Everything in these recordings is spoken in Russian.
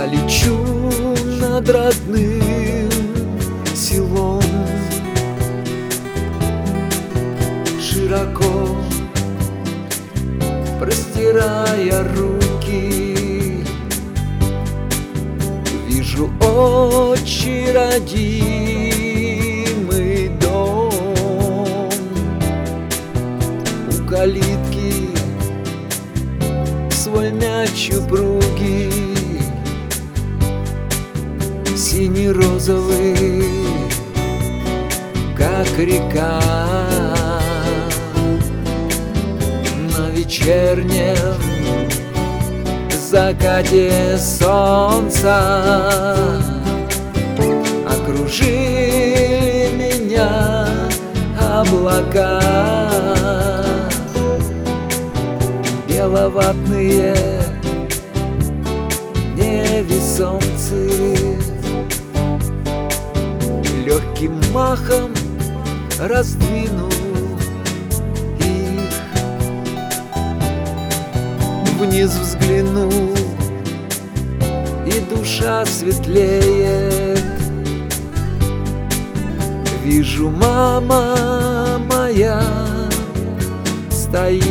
Я лечу над родным селом, широко простирая руки, вижу отчий родимый дом. У калитки свой мяч упругий, синий-розовый, как река. На вечернем закате солнца окружили меня облака, беловатные невесомцы. Легким махом раздвину их, вниз взгляну, и душа светлеет. Вижу, мама моя стоит,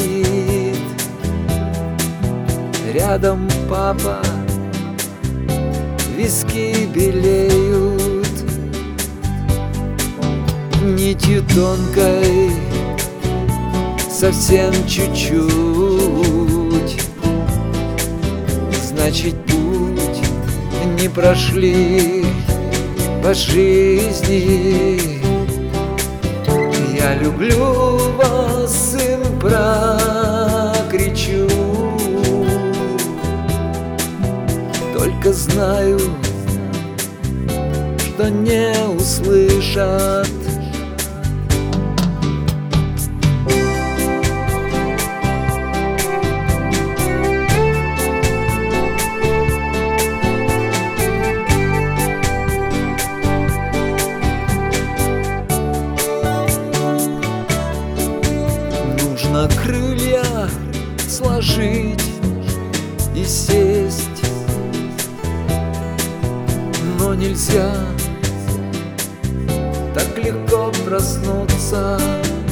рядом папа, виски белеют. Нитью тонкой, совсем чуть-чуть, значит, путь не прошли по жизни. Я люблю вас, им прокричу, только знаю, что не услышат. Нужно крылья сложить и сесть, но нельзя так легко проснуться.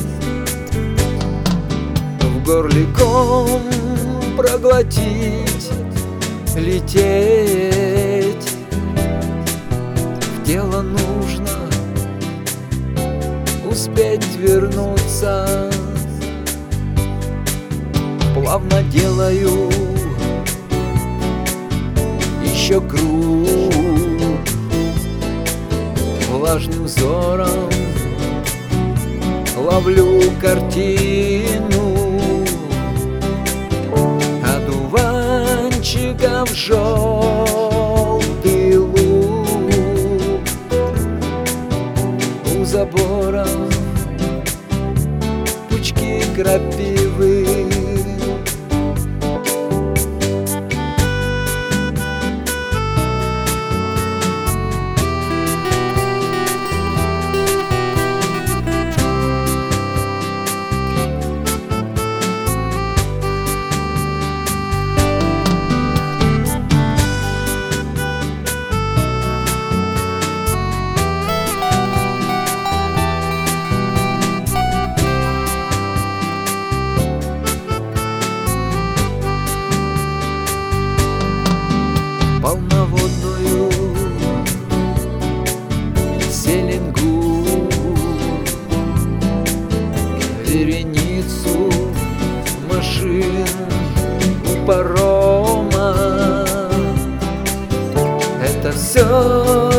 В горле ком проглотить, лететь. В тело нужно успеть вернуться. Плавно делаю еще круг, влажным взором ловлю картину одуванчиков желтый луг. У забора пучки крапивы, полноводную селенгу, вереницу машин у парома. Это все